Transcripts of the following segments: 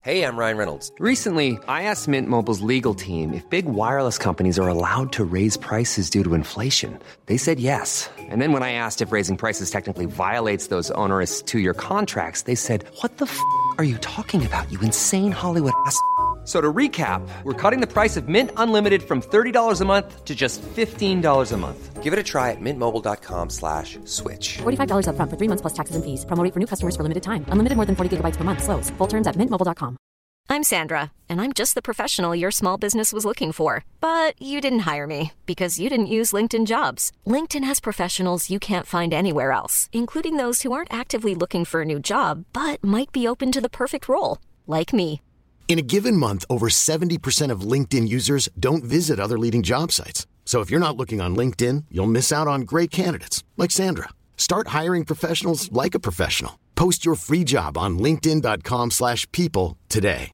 Hey, I'm Ryan Reynolds. Recently, I asked Mint Mobile's legal team if big wireless companies are allowed to raise prices due to inflation. They said yes. And then when I asked if raising prices technically violates those onerous two-year contracts, they said, "What the f*** are you talking about, you insane Hollywood ass?" So to recap, we're cutting the price of Mint Unlimited from $30 a month to just $15 a month. Give it a try at mintmobile.com/switch. $45 up front for 3 months plus taxes and fees. Promo rate for new customers for limited time. Unlimited more than 40 gigabytes per month. Slows full terms at mintmobile.com. I'm Sandra, and I'm just the professional your small business was looking for. But you didn't hire me because you didn't use LinkedIn Jobs. LinkedIn has professionals you can't find anywhere else, including those who aren't actively looking for a new job, but might be open to the perfect role, like me. In a given month, over 70% of LinkedIn users don't visit other leading job sites. So if you're not looking on LinkedIn, you'll miss out on great candidates like Sandra. Start hiring professionals like a professional. Post your free job on linkedin.com/people today.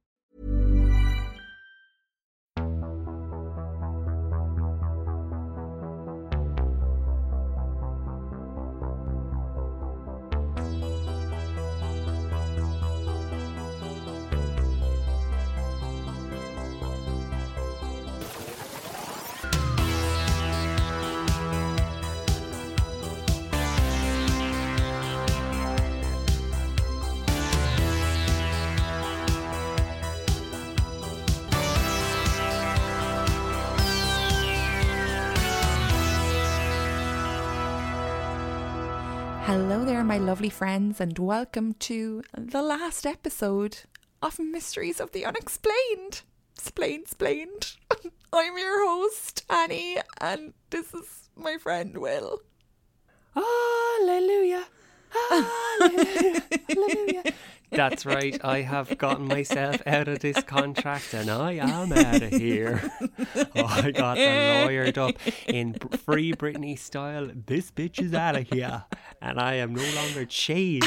Hello there, my lovely friends, and welcome to the last episode of Mysteries of the Unexplained. Splained. I'm your host, Annie, and this is my friend, Will. Hallelujah. Hallelujah. That's right, I have gotten myself out of this contract and I am out of here. I got them lawyered up in Free Britney style. This bitch is out of here. And I am no longer chained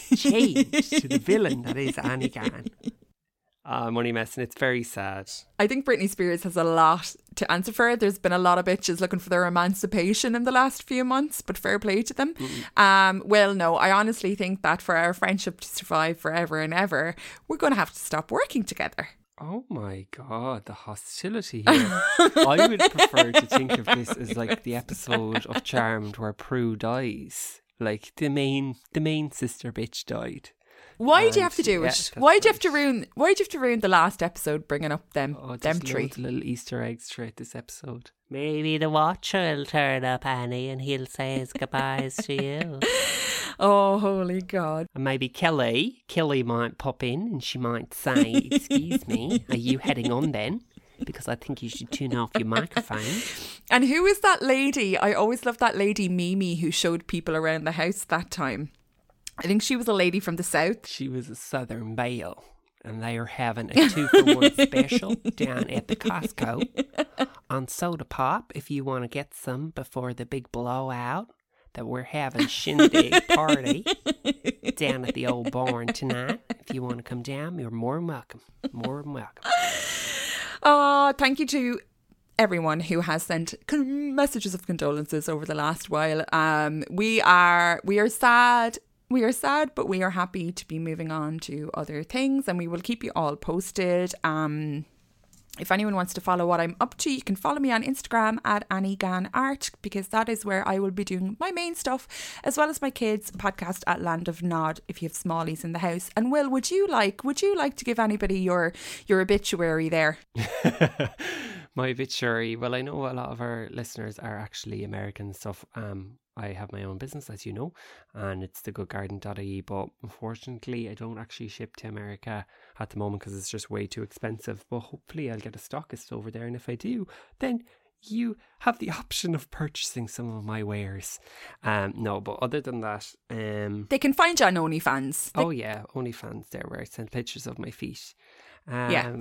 to the villain that is Annie Gann. I'm only messing. It's very sad. I think Britney Spears has a lot to answer for. There's been a lot of bitches looking for their emancipation in the last few months, but fair play to them. Well, no, I honestly think that for our friendship to survive forever and ever, we're going to have to stop working together. Oh my God, the hostility here. I would prefer to think of this as like the episode of Charmed where Prue dies. Like the main sister bitch died. Why do you have to do it? Why do you have to ruin the last episode bringing up them three? Loads of little Easter eggs throughout this episode. Maybe the Watcher will turn up, Annie, and he'll say his goodbyes to you. Oh, holy God. And maybe Kelly might pop in and she might say, "Excuse me, are you heading on then? Because I think you should tune off your microphone." And who is that lady? I always loved that lady Mimi who showed people around the house that time. I think she was a lady from the south. She was a Southern Belle. And they are having a 2-for-1 special down at the Costco on soda pop if you want to get some before the big blowout that we're having shindig party down at the old barn tonight. If you want to come down, you're more than welcome. More than welcome. Thank you to everyone who has sent messages of condolences over the last while. We are sad. We are sad, but we are happy to be moving on to other things, and we will keep you all posted. If anyone wants to follow what I'm up to, you can follow me on Instagram at Annie Gann Art, because that is where I will be doing my main stuff, as well as my kids' podcast at Land of Nod if you have smallies in the house. And Will, would you like to give anybody your obituary there? My obituary. Well, I know a lot of our listeners are actually American stuff. I have my own business, as you know, and it's thegoodgarden.ie, but unfortunately I don't actually ship to America at the moment because it's just way too expensive. But hopefully I'll get a stockist over there, and if I do, then you have the option of purchasing some of my wares. No, but other than that, they can find you on OnlyFans. Oh yeah, OnlyFans there, where I send pictures of my feet. Yeah.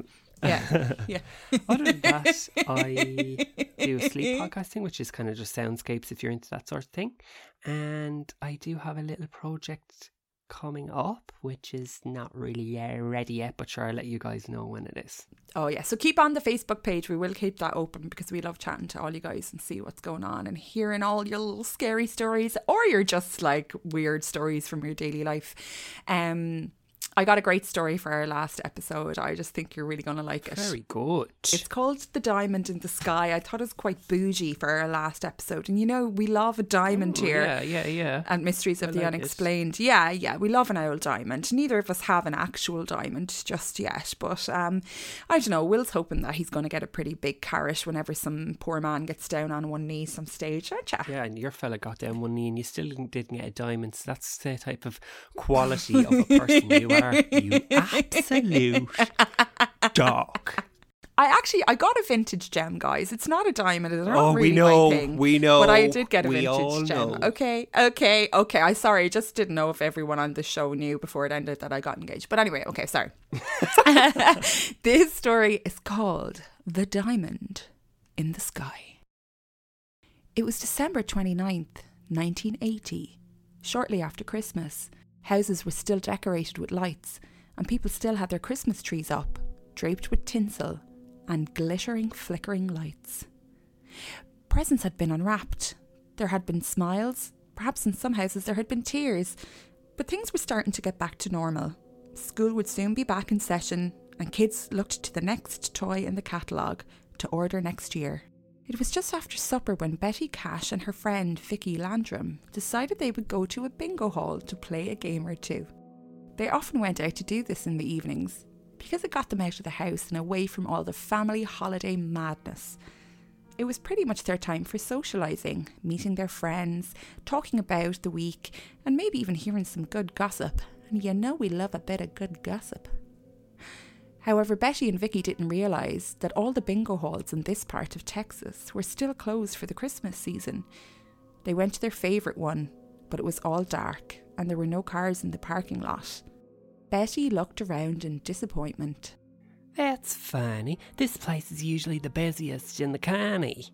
Other than that, I do sleep podcasting, which is kind of just soundscapes if you're into that sort of thing. And I do have a little project coming up, which is not really ready yet, but sure, I'll let you guys know when it is. Oh yeah, so keep on the Facebook page. We will keep that open because we love chatting to all you guys and see what's going on and hearing all your little scary stories, or your just like weird stories from your daily life. I got a great story for our last episode. I just think you're really going to like it. Very good. It's called The Diamond in the Sky. I thought it was quite bougie for our last episode. And you know, we love a diamond here. Yeah. And Mysteries of the Unexplained. Yeah. We love an old diamond. Neither of us have an actual diamond just yet. But I don't know. Will's hoping that he's going to get a pretty big carrot whenever some poor man gets down on one knee some stage, aren't you? Yeah, and your fella got down one knee and you still didn't get a diamond. So that's the type of quality of a person you are. You absolute dog. I got a vintage gem, guys. It's not a diamond. It's not really my thing. We know. But I did get a we all vintage gem. know. Okay. I'm sorry. I just didn't know if everyone on the show knew before it ended that I got engaged. But anyway, okay, sorry. This story is called The Diamond in the Sky. It was December 29th, 1980. Shortly after Christmas, houses were still decorated with lights and people still had their Christmas trees up, draped with tinsel and glittering, flickering lights. Presents had been unwrapped. There had been smiles. Perhaps in some houses there had been tears. But things were starting to get back to normal. School would soon be back in session and kids looked to the next toy in the catalogue to order next year. It was just after supper when Betty Cash and her friend Vicky Landrum decided they would go to a bingo hall to play a game or two. They often went out to do this in the evenings because it got them out of the house and away from all the family holiday madness. It was pretty much their time for socialising, meeting their friends, talking about the week, and maybe even hearing some good gossip. And you know we love a bit of good gossip. However, Betty and Vicky didn't realise that all the bingo halls in this part of Texas were still closed for the Christmas season. They went to their favourite one, but it was all dark and there were no cars in the parking lot. Betty looked around in disappointment. That's funny. This place is usually the busiest in the county.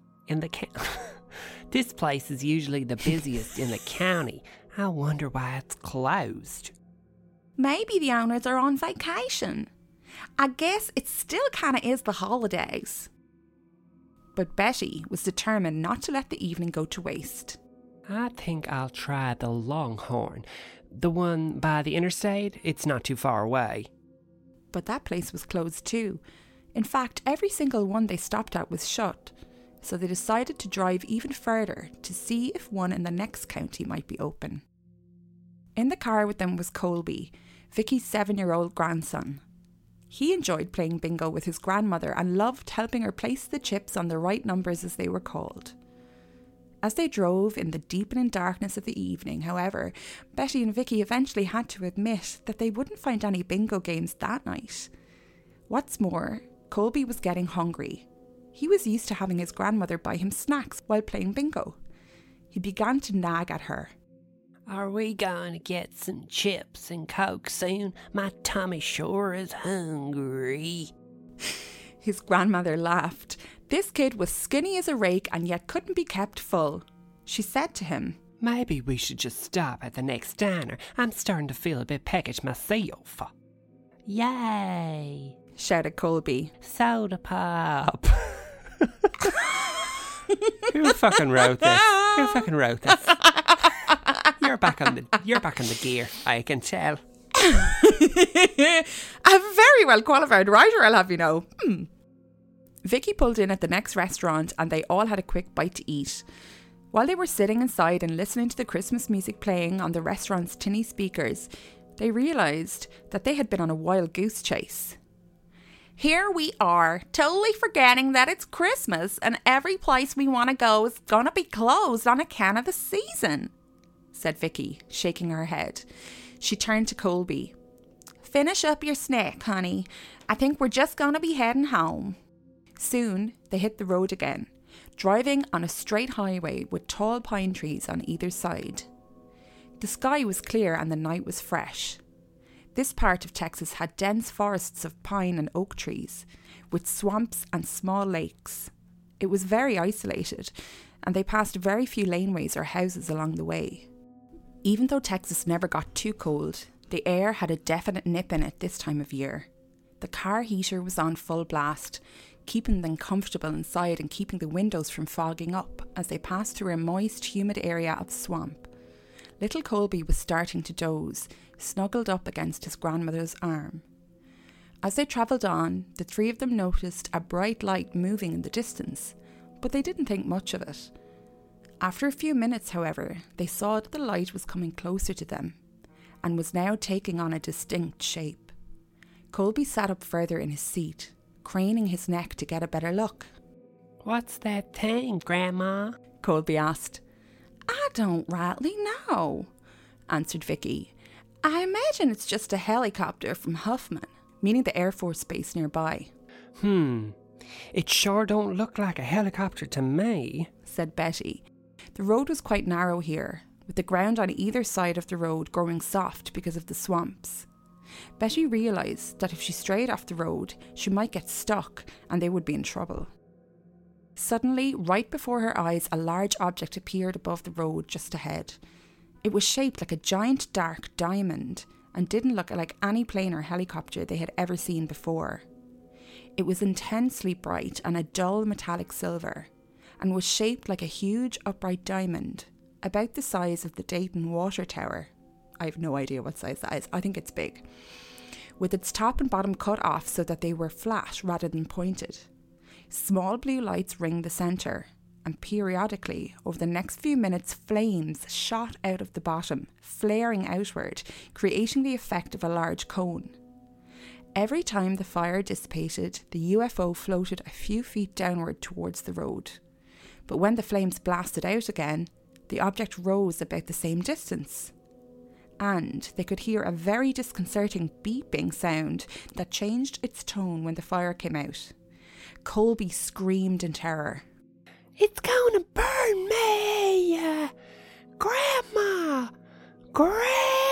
This place is usually the busiest in the county. I wonder why it's closed. Maybe the owners are on vacation. I guess it still kind of is the holidays. But Betty was determined not to let the evening go to waste. I think I'll try the Longhorn. The one by the interstate, it's not too far away. But that place was closed too. In fact, every single one they stopped at was shut. So they decided to drive even further to see if one in the next county might be open. In the car with them was Colby, Vicky's 7-year-old grandson. He enjoyed playing bingo with his grandmother and loved helping her place the chips on the right numbers as they were called. As they drove in the deepening darkness of the evening, however, Betty and Vicky eventually had to admit that they wouldn't find any bingo games that night. What's more, Colby was getting hungry. He was used to having his grandmother buy him snacks while playing bingo. He began to nag at her. Are we going to get some chips and Coke soon? My tummy sure is hungry. His grandmother laughed. This kid was skinny as a rake and yet couldn't be kept full. She said to him, Maybe we should just stop at the next diner. I'm starting to feel a bit peckish myself. Yay! Shouted Colby. Soda pop. Who fucking wrote this? Who fucking wrote this? You're back on the gear, I can tell. A very well qualified writer, I'll have you know. Vicky pulled in at the next restaurant and they all had a quick bite to eat. While they were sitting inside and listening to the Christmas music playing on the restaurant's tinny speakers, they realised that they had been on a wild goose chase. Here we are, totally forgetting that it's Christmas and every place we want to go is going to be closed on account of the season, said Vicky, shaking her head. She turned to Colby. Finish up your snack, honey. I think we're just going to be heading home. Soon, they hit the road again, driving on a straight highway with tall pine trees on either side. The sky was clear and the night was fresh. This part of Texas had dense forests of pine and oak trees, with swamps and small lakes. It was very isolated, and they passed very few laneways or houses along the way. Even though Texas never got too cold, the air had a definite nip in it this time of year. The car heater was on full blast, keeping them comfortable inside and keeping the windows from fogging up as they passed through a moist, humid area of swamp. Little Colby was starting to doze, snuggled up against his grandmother's arm. As they travelled on, the three of them noticed a bright light moving in the distance, but they didn't think much of it. After a few minutes, however, they saw that the light was coming closer to them and was now taking on a distinct shape. Colby sat up further in his seat, craning his neck to get a better look. What's that thing, Grandma? Colby asked. I don't rightly know, answered Vicky. I imagine it's just a helicopter from Huffman, meaning the Air Force base nearby. It sure don't look like a helicopter to me, said Betty. The road was quite narrow here, with the ground on either side of the road growing soft because of the swamps. Betty realised that if she strayed off the road, she might get stuck and they would be in trouble. Suddenly, right before her eyes, a large object appeared above the road just ahead. It was shaped like a giant dark diamond and didn't look like any plane or helicopter they had ever seen before. It was intensely bright and a dull metallic silver, and was shaped like a huge upright diamond, about the size of the Dayton Water Tower. I have no idea what size that is. I think it's big. With its top and bottom cut off so that they were flat rather than pointed. Small blue lights ringed the centre, and periodically, over the next few minutes, flames shot out of the bottom, flaring outward, creating the effect of a large cone. Every time the fire dissipated, the UFO floated a few feet downward towards the road. But when the flames blasted out again, the object rose about the same distance. And they could hear a very disconcerting beeping sound that changed its tone when the fire came out. Colby screamed in terror. It's gonna burn me! Grandma! Grandma!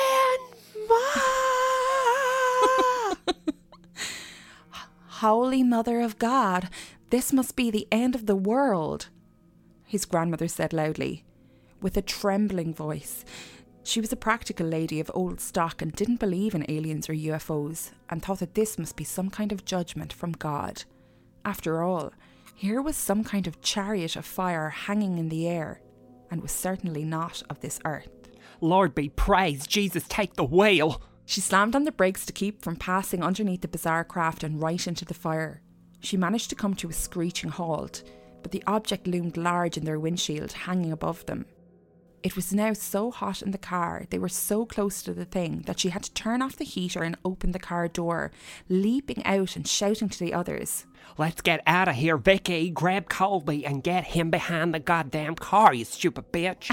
Holy Mother of God, this must be the end of the world, his grandmother said loudly, with a trembling voice. She was a practical lady of old stock and didn't believe in aliens or UFOs, and thought that this must be some kind of judgment from God. After all, here was some kind of chariot of fire hanging in the air, and was certainly not of this earth. Lord be praised, Jesus take the wheel! She slammed on the brakes to keep from passing underneath the bizarre craft and right into the fire. She managed to come to a screeching halt, but the object loomed large in their windshield, hanging above them. It was now so hot in the car, they were so close to the thing, that she had to turn off the heater and open the car door, leaping out and shouting to the others. Let's get out of here, Vicky. Grab Colby and get him behind the goddamn car, you stupid bitch.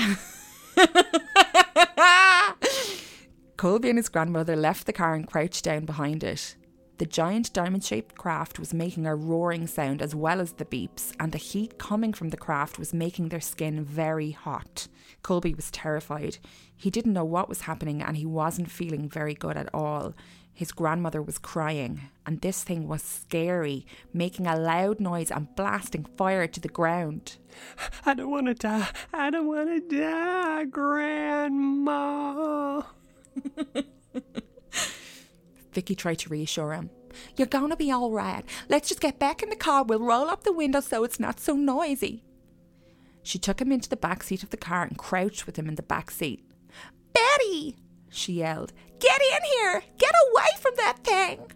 Colby and his grandmother left the car and crouched down behind it. The giant diamond-shaped craft was making a roaring sound as well as the beeps, and the heat coming from the craft was making their skin very hot. Colby was terrified. He didn't know what was happening and he wasn't feeling very good at all. His grandmother was crying, and this thing was scary, making a loud noise and blasting fire to the ground. I don't want to die. I don't want to die, Grandma. Vicky tried to reassure him. You're gonna be all right. Let's just get back in the car. We'll roll up the window so it's not so noisy. She took him into the back seat of the car and crouched with him in the back seat. Betty! She yelled. Get in here! Get away from that thing!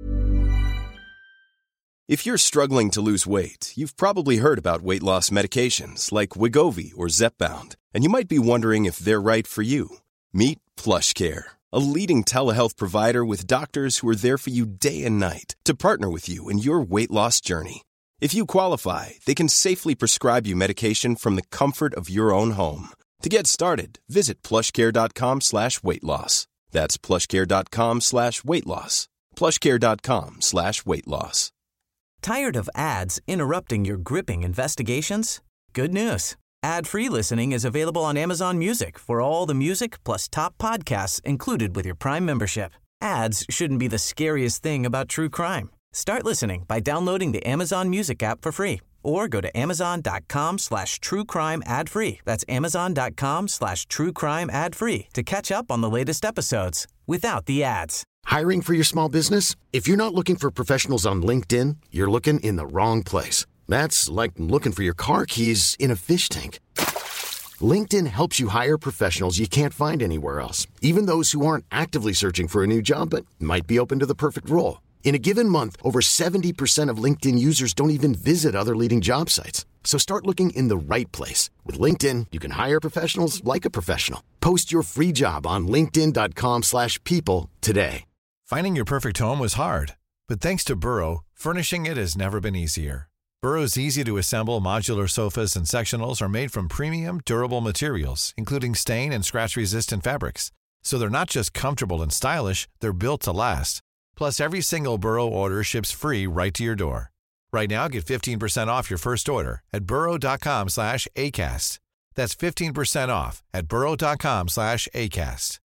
If you're struggling to lose weight, you've probably heard about weight loss medications like Wegovy or Zepbound, and you might be wondering if they're right for you. Meet PlushCare, a leading telehealth provider with doctors who are there for you day and night to partner with you in your weight loss journey. If you qualify, they can safely prescribe you medication from the comfort of your own home. To get started, visit plushcare.com/weightloss. That's plushcare.com/weightloss. plushcare.com/weightloss. Tired of ads interrupting your gripping investigations? Good news. Ad-free listening is available on Amazon Music for all the music plus top podcasts included with your Prime membership. Ads shouldn't be the scariest thing about true crime. Start listening by downloading the Amazon Music app for free or go to amazon.com/truecrime ad-free. That's amazon.com/truecrime ad-free to catch up on the latest episodes without the ads. Hiring for your small business? If you're not looking for professionals on LinkedIn, you're looking in the wrong place. That's like looking for your car keys in a fish tank. LinkedIn helps you hire professionals you can't find anywhere else, even those who aren't actively searching for a new job but might be open to the perfect role. In a given month, over 70% of LinkedIn users don't even visit other leading job sites. So start looking in the right place. With LinkedIn, you can hire professionals like a professional. Post your free job on linkedin.com/people today. Finding your perfect home was hard, but thanks to Burrow, furnishing it has never been easier. Burrow's easy-to-assemble modular sofas and sectionals are made from premium, durable materials, including stain and scratch-resistant fabrics. So they're not just comfortable and stylish, they're built to last. Plus, every single Burrow order ships free right to your door. Right now, get 15% off your first order at burrow.com/ACAST. That's 15% off at burrow.com/ACAST.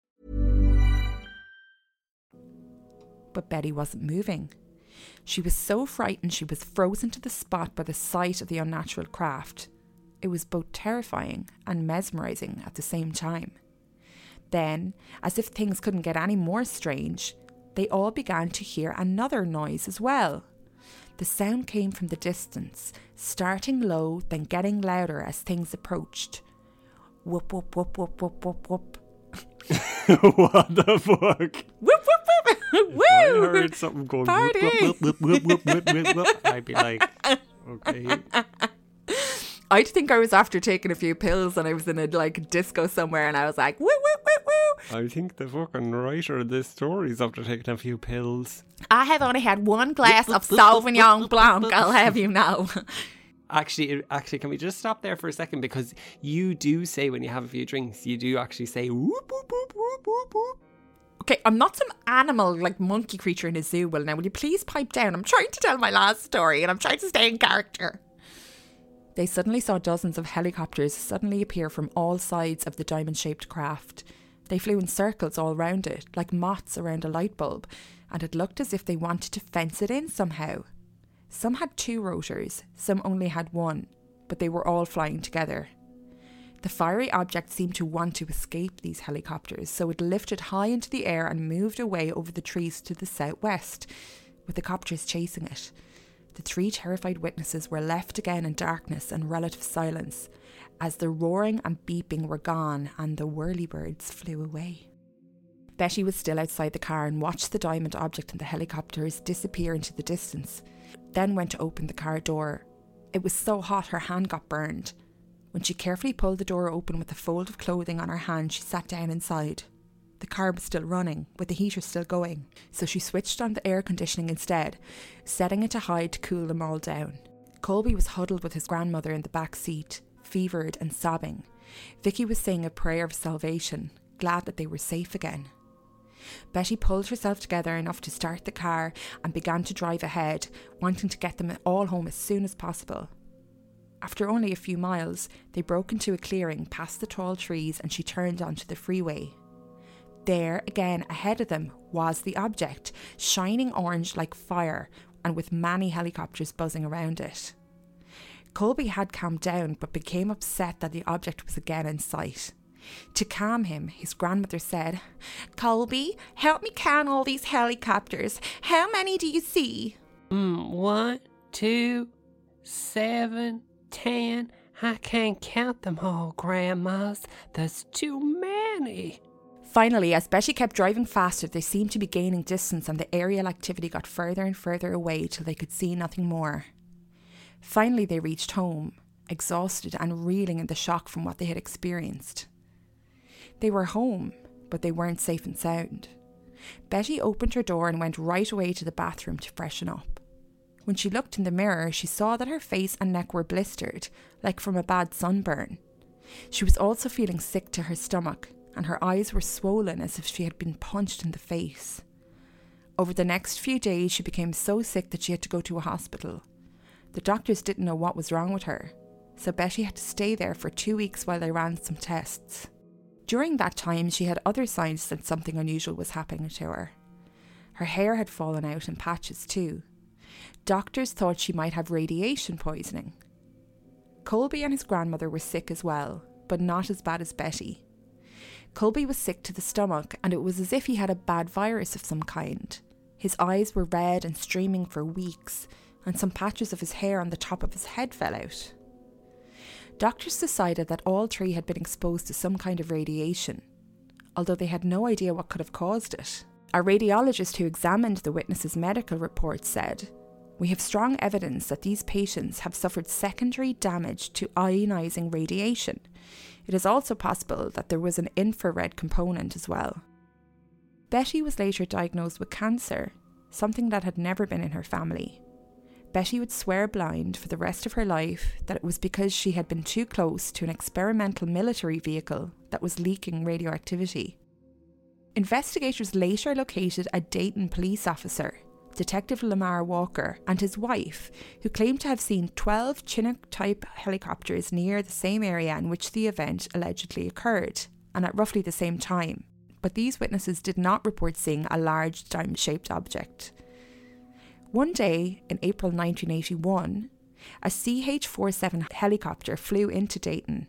But Betty wasn't moving. She was so frightened she was frozen to the spot by the sight of the unnatural craft. It was both terrifying and mesmerising at the same time. Then, as if things couldn't get any more strange, they all began to hear another noise as well. The sound came from the distance, starting low, then getting louder as things approached. Whoop, whoop, whoop, whoop, whoop, whoop, whoop. What the fuck? Whoop, whoop, whoop. Woo! I heard something going Party! Whoop, whoop, whoop, whoop, whoop, whoop, whoop. I'd be like, okay. I'd think I was after taking a few pills and I was in a disco somewhere and I was like, woo, woo, woo, woo. I think the fucking writer of this story is after taking a few pills. I have only had one glass of Sauvignon Blanc, I'll have you know. Actually, can we just stop there for a second? Because you do say when you have a few drinks, you do actually say whoop, whoop, whoop, whoop, whoop, whoop. Okay, I'm not some animal monkey creature in a zoo. Well, now will you please pipe down? I'm trying to tell my last story and I'm trying to stay in character. They suddenly saw dozens of helicopters suddenly appear from all sides of the diamond-shaped craft. They flew in circles all round it, like moths around a light bulb, and it looked as if they wanted to fence it in somehow. Some had 2 rotors, some only had 1, but they were all flying together. The fiery object seemed to want to escape these helicopters, so it lifted high into the air and moved away over the trees to the southwest, with the copters chasing it. The 3 terrified witnesses were left again in darkness and relative silence, as the roaring and beeping were gone and the whirlybirds flew away. Betty was still outside the car and watched the diamond object and the helicopters disappear into the distance, then went to open the car door. It was so hot her hand got burned. When she carefully pulled the door open with a fold of clothing on her hand, she sat down inside. The car was still running, with the heater still going, so she switched on the air conditioning instead, setting it to high to cool them all down. Colby was huddled with his grandmother in the back seat, fevered and sobbing. Vicky was saying a prayer of salvation, glad that they were safe again. Betty pulled herself together enough to start the car and began to drive ahead, wanting to get them all home as soon as possible. After only a few miles, they broke into a clearing past the tall trees and she turned onto the freeway. There, again, ahead of them, was the object, shining orange like fire and with many helicopters buzzing around it. Colby had calmed down but became upset that the object was again in sight. To calm him, his grandmother said, "Colby, help me count all these helicopters. How many do you see?" 1, 2, 7, 10. I can't count them all, Grandmas. There's too many. Finally, as Betty kept driving faster, they seemed to be gaining distance and the aerial activity got further and further away till they could see nothing more. Finally, they reached home, exhausted and reeling in the shock from what they had experienced. They were home, but they weren't safe and sound. Betty opened her door and went right away to the bathroom to freshen up. When she looked in the mirror, she saw that her face and neck were blistered, like from a bad sunburn. She was also feeling sick to her stomach, and her eyes were swollen as if she had been punched in the face. Over the next few days, she became so sick that she had to go to a hospital. The doctors didn't know what was wrong with her, so Betty had to stay there for 2 weeks while they ran some tests. During that time, she had other signs that something unusual was happening to her. Her hair had fallen out in patches too. Doctors thought she might have radiation poisoning. Colby and his grandmother were sick as well, but not as bad as Betty. Colby was sick to the stomach, and it was as if he had a bad virus of some kind. His eyes were red and streaming for weeks, and some patches of his hair on the top of his head fell out. Doctors decided that all three had been exposed to some kind of radiation, although they had no idea what could have caused it. A radiologist who examined the witnesses' medical report said, "We have strong evidence that these patients have suffered secondary damage to ionising radiation. It is also possible that there was an infrared component as well." Betty was later diagnosed with cancer, something that had never been in her family. Betty would swear blind for the rest of her life that it was because she had been too close to an experimental military vehicle that was leaking radioactivity. Investigators later located a Dayton police officer, Detective Lamar Walker, and his wife, who claimed to have seen 12 Chinook-type helicopters near the same area in which the event allegedly occurred, and at roughly the same time. But these witnesses did not report seeing a large diamond-shaped object. One day, in April 1981, a CH-47 helicopter flew into Dayton.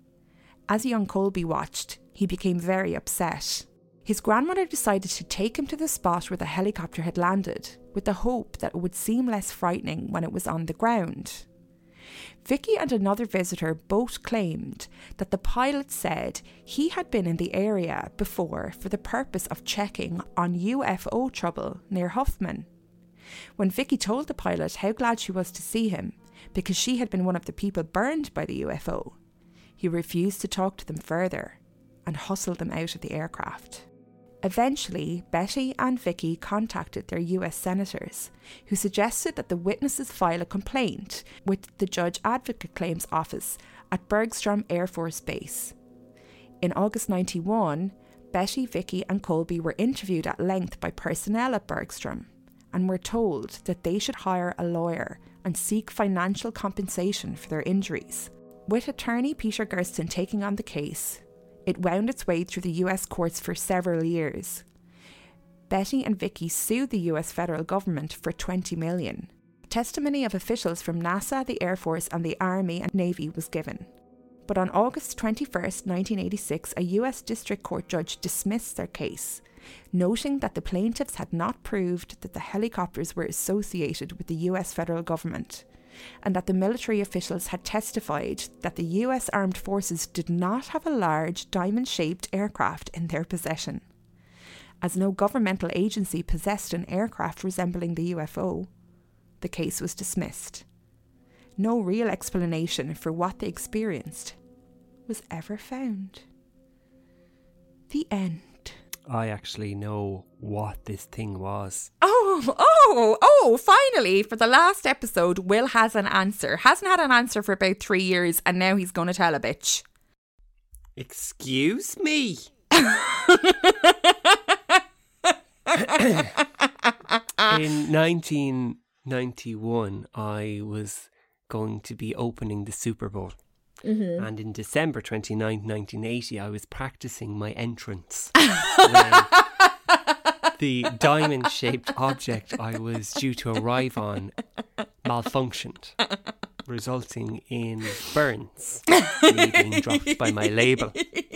As young Colby watched, he became very upset. His grandmother decided to take him to the spot where the helicopter had landed, with the hope that it would seem less frightening when it was on the ground. Vicky and another visitor both claimed that the pilot said he had been in the area before for the purpose of checking on UFO trouble near Huffman. When Vicky told the pilot how glad she was to see him, because she had been one of the people burned by the UFO, he refused to talk to them further and hustled them out of the aircraft. Eventually, Betty and Vicky contacted their US senators, who suggested that the witnesses file a complaint with the Judge Advocate Claims Office at Bergstrom Air Force Base. In August 91, Betty, Vicky and Colby were interviewed at length by personnel at Bergstrom and were told that they should hire a lawyer and seek financial compensation for their injuries. With attorney Peter Gersten taking on the case, it wound its way through the US courts for several years. Betty and Vicky sued the US federal government for $20 million. Testimony of officials from NASA, the Air Force and the Army and Navy was given. But on August 21st, 1986, a US District Court judge dismissed their case, noting that the plaintiffs had not proved that the helicopters were associated with the US federal government, and that the military officials had testified that the US Armed Forces did not have a large diamond-shaped aircraft in their possession. As no governmental agency possessed an aircraft resembling the UFO, the case was dismissed. No real explanation for what they experienced was ever found. The end. I actually know what this thing was. Oh, finally, for the last episode, Will has an answer. Hasn't had an answer for about 3 years, and now he's going to tell a bitch. Excuse me? In 1991, I was going to be opening the Super Bowl. Mm-hmm. And in December 29, 1980, I was practicing my entrance when the diamond-shaped object I was due to arrive on malfunctioned, resulting in burns being dropped by my label.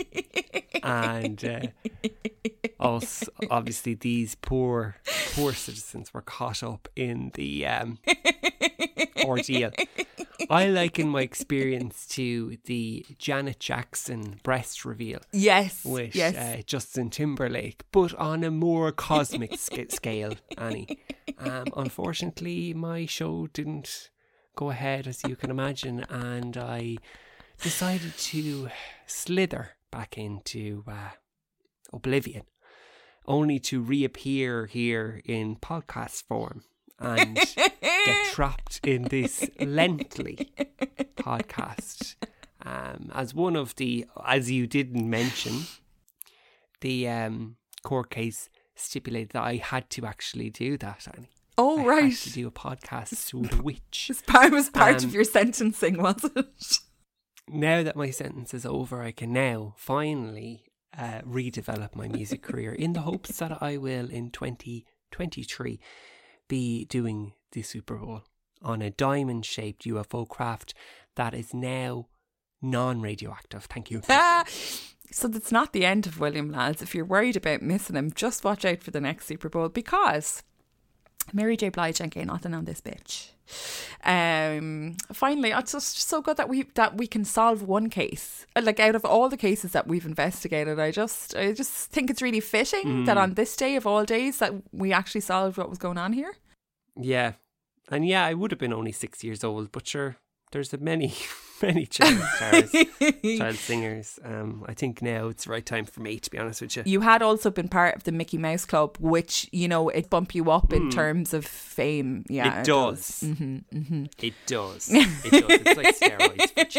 And also, obviously, these poor citizens were caught up in the ordeal. I liken my experience to the Janet Jackson breast reveal. Yes, with yes. Justin Timberlake, but on a more cosmic scale, Annie. Unfortunately, my show didn't go ahead, as you can imagine, and I decided to slither back into oblivion, only to reappear here in podcast form and get trapped in this lengthy podcast. As one of the, as you didn't mention, the court case stipulated that I had to actually do that, Annie. Oh, right. I had to do a podcast with a witch. It was part of your sentencing, was it? Now that my sentence is over, I can now finally redevelop my music career in the hopes that I will, in 2023, be doing the Super Bowl on a diamond-shaped UFO craft that is now non-radioactive. Thank you. So that's not the end of William, lads. If you're worried about missing him, just watch out for the next Super Bowl, because Mary J. Blige ain't getting nothing on this bitch. Finally, it's just so good that we can solve one case. Like, out of all the cases that we've investigated, I just think it's really fitting that on this day of all days that we actually solved what was going on here. Yeah. And yeah, I would have been only 6 years old, but sure, there's many child stars, child singers. I think now it's the right time for me, to be honest with you. You had also been part of the Mickey Mouse Club, which, you know, it bump you up in terms of fame. Yeah, it does. Mm-hmm, mm-hmm. It does. It does. It's like steroids for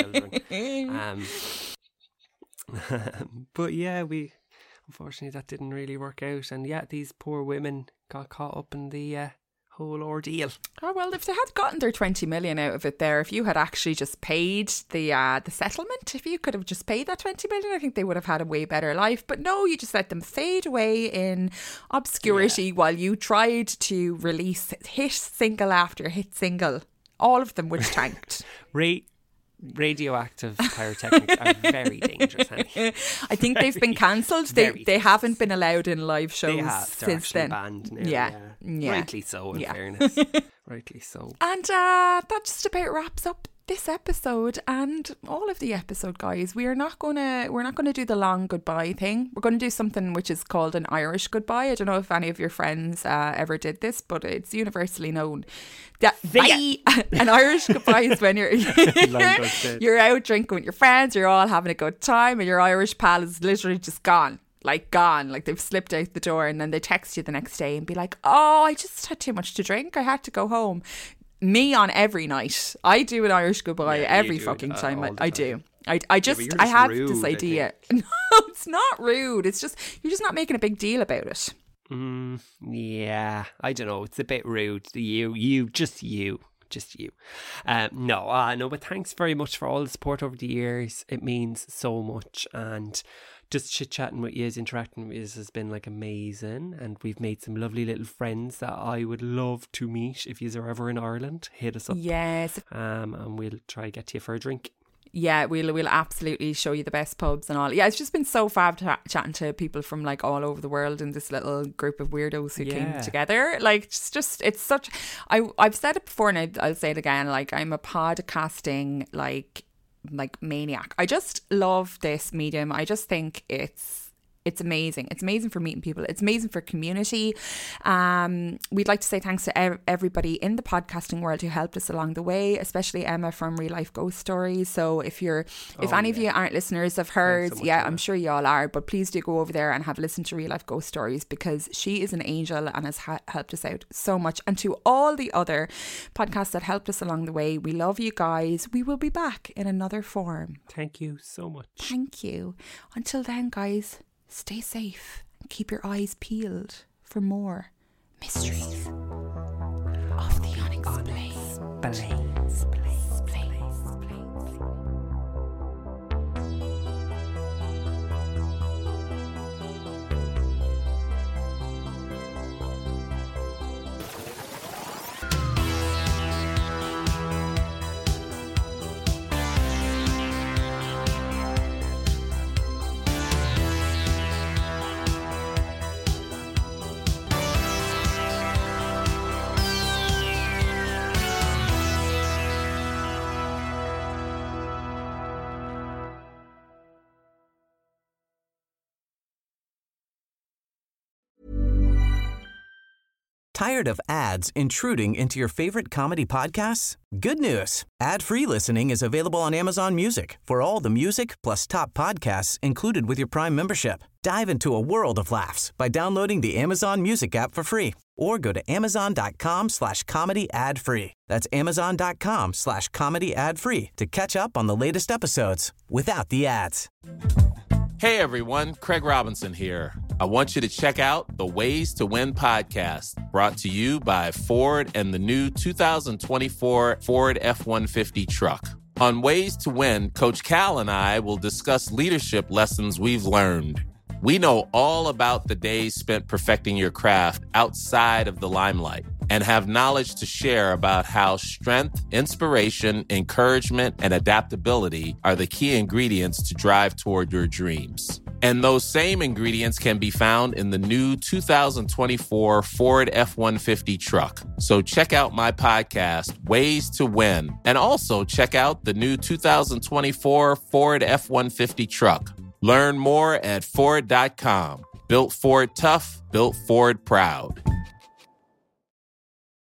children. But yeah, unfortunately that didn't really work out, and yeah, these poor women got caught up in the whole ordeal. Oh, well, if they had gotten their 20 million out of it there, if you had actually just paid the settlement, if you could have just paid that 20 million, I think they would have had a way better life. But no, you just let them fade away in obscurity while you tried to release hit single after hit single, all of them which tanked. Radioactive pyrotechnics are very dangerous, honey. I think they've been cancelled. They haven't been allowed in live shows since then. Banned now, yeah. Rightly so, in fairness. Rightly so. And that just about wraps up this episode and all of the episode, guys. We're not gonna do the long goodbye thing. We're gonna do something which is called an Irish goodbye. I don't know if any of your friends ever did this, but it's universally known that an Irish goodbye is when you're out drinking with your friends, you're all having a good time, and your Irish pal is literally just gone. Like they've slipped out the door, and then they text you the next day and be like, oh, I just had too much to drink, I had to go home. Me on every night, I do an Irish goodbye every fucking time. I do. I have this idea. No, it's not rude. It's just, you're just not making a big deal about it. Yeah, I don't know. It's a bit rude. Just you. No, but thanks very much for all the support over the years. It means so much, and just chit-chatting with you, interacting with you has been like amazing, and we've made some lovely little friends that I would love to meet. If you're ever in Ireland, hit us up. Yes. And we'll try to get to you for a drink. Yeah, we'll absolutely show you the best pubs and all. Yeah, it's just been so fab chatting to people from like all over the world in this little group of weirdos who came together. Like, it's such. I've said it before, and I'll say it again. Like, I'm a podcasting like maniac. I just love this medium. I just think it's amazing. It's amazing for meeting people. It's amazing for community. We'd like to say thanks to everybody in the podcasting world who helped us along the way, especially Emma from Real Life Ghost Stories. So if any of you aren't listeners of hers, so I'm sure you all are, but please do go over there and have listened to Real Life Ghost Stories, because she is an angel and has helped us out so much. And to all the other podcasts that helped us along the way, we love you guys. We will be back in another form. Thank you so much. Thank you. Until then, guys, stay safe and keep your eyes peeled for more mysteries of the unexplained. Tired of ads intruding into your favorite comedy podcasts? Good news. Ad-free listening is available on Amazon Music for all the music plus top podcasts included with your Prime membership. Dive into a world of laughs by downloading the Amazon Music app for free, or go to amazon.com/comedy ad-free. That's amazon.com/comedy ad-free to catch up on the latest episodes without the ads. Hey everyone, Craig Robinson here. I want you to check out the Ways to Win podcast, brought to you by Ford and the new 2024 Ford F-150 truck. On Ways to Win, Coach Cal and I will discuss leadership lessons we've learned. We know all about the days spent perfecting your craft outside of the limelight, and have knowledge to share about how strength, inspiration, encouragement, and adaptability are the key ingredients to drive toward your dreams. And those same ingredients can be found in the new 2024 Ford F-150 truck. So check out my podcast, Ways to Win, and also check out the new 2024 Ford F-150 truck. Learn more at Ford.com. Built Ford tough, built Ford proud.